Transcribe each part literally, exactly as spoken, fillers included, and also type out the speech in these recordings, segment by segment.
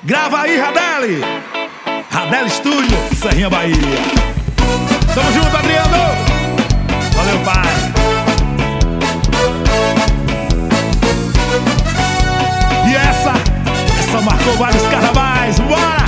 Grava aí, Radeli. Radeli Studio, Serrinha, Bahia. Tamo junto, Adriano. Valeu, pai. E essa, essa marcou vários carnavais. Bora!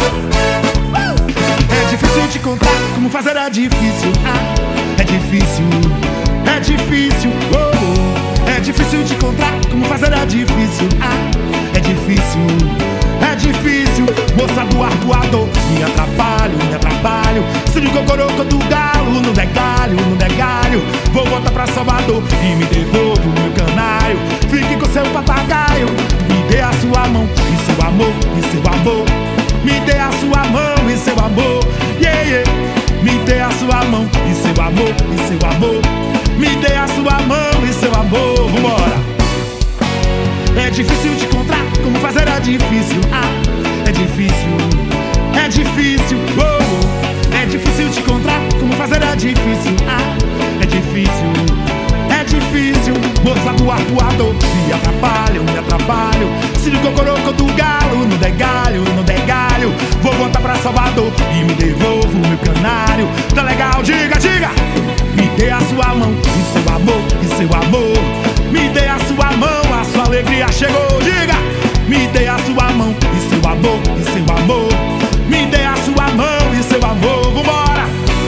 É difícil te contar como fazer, é difícil. Ah, é difícil, é difícil. Oh, oh. É difícil te contar como fazer, é difícil. Ah, é difícil, é difícil. Moça do arcoador, me atrapalho, me atrapalho. Se de cocoroco do galo, não der galho, não der galho. Vou voltar pra Salvador e me devolvo o meu canário. Fique com seu papagaio, me dê a sua mão e seu amor, e seu amor. Me dê a sua mão e seu amor, yeah, yeah. Me dê a sua mão e seu amor, e seu amor. Me dê a sua mão e seu amor, vambora. É difícil de encontrar como fazer, é difícil. Ah, é difícil, é difícil. Oh, é difícil de encontrar como fazer, é difícil. Ah, é difícil, é difícil. Moça do arcoador, me atrapalham, me atrapalham. Se de cocoroco do galo, não der galho, não der galho. Vou voltar pra Salvador e me devolvo o meu canário. Tá legal? Diga, diga. Me dê a sua mão e seu amor, e seu amor. Me dê a sua mão, a sua alegria chegou. Diga. Me dê a sua mão e seu amor, e seu amor. Me dê a sua mão e seu amor. Vambora.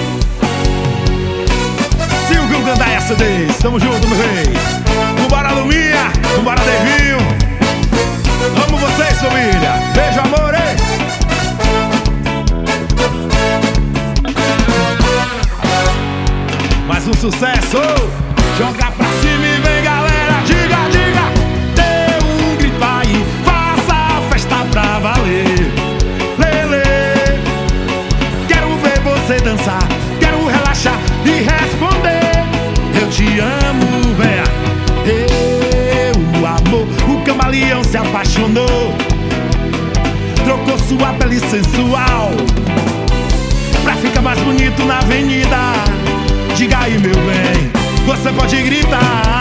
Silvio Gandaia C Ds, tamo junto, meu rei. Vambora, Luminha, vambora, Devinho. Amo vocês, família. Beijo, amor, hein? Mais um sucesso. Joga pra cima e vem, galera. Diga, diga. Dê um grito aí, faça a festa pra valer. Lele, quero ver você dançar, quero relaxar e responder. Eu te amo, véia. Eu, o amor, o camaleão se apaixonou. Trocou sua pele sensual pra ficar mais bonito na avenida. Diga aí, meu bem, você pode gritar.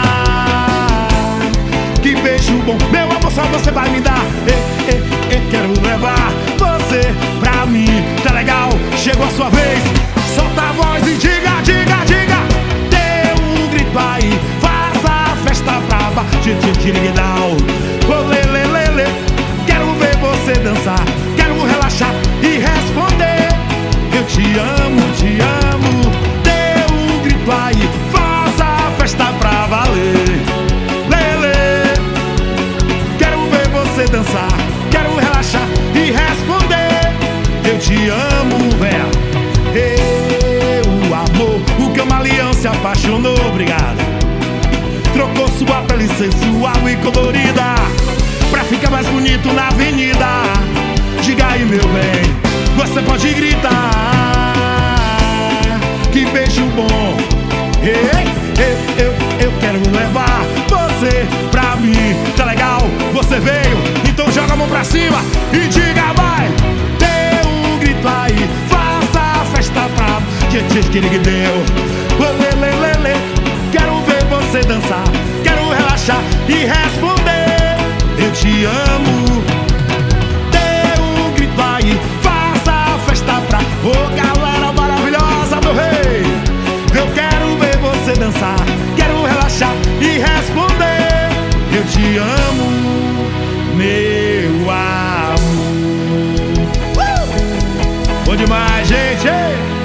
Que beijo bom, meu amor, só você vai me dar. Eu, eu, eu quero levar você pra mim. Tá legal? Chegou a sua vez. Solta a voz e diga, diga, diga. Dê um grito aí, faça a festa brava. Tchiriguidal, olê, lê, lê, lê. Quero ver você dançar, quero relaxar e responder. Eu te amo, te amo. Dê um grito aí, faça a festa pra valer. Lele, quero ver você dançar, quero relaxar e responder. Eu te amo, véia. Eu, amor, o camaleão se apaixonou, obrigado. Trocou sua pele sensual e colorida pra ficar mais bonito na avenida. Diga aí, meu bem, você pode gritar. Que beijo bom. Ei, eu, eu, eu quero levar você pra mim. Tá legal? Você veio, então joga a mão pra cima e diga vai. Dê um grito aí, faça a festa pra que deu. Quero ver você dançar, quero relaxar e responder. Eu te amo. Dê um grito aí, faça a festa pra ô oh, galera maravilhosa, meu rei. Eu quero ver você dançar, quero relaxar e responder. Eu te amo, meu amor. uh! Bom demais, gente.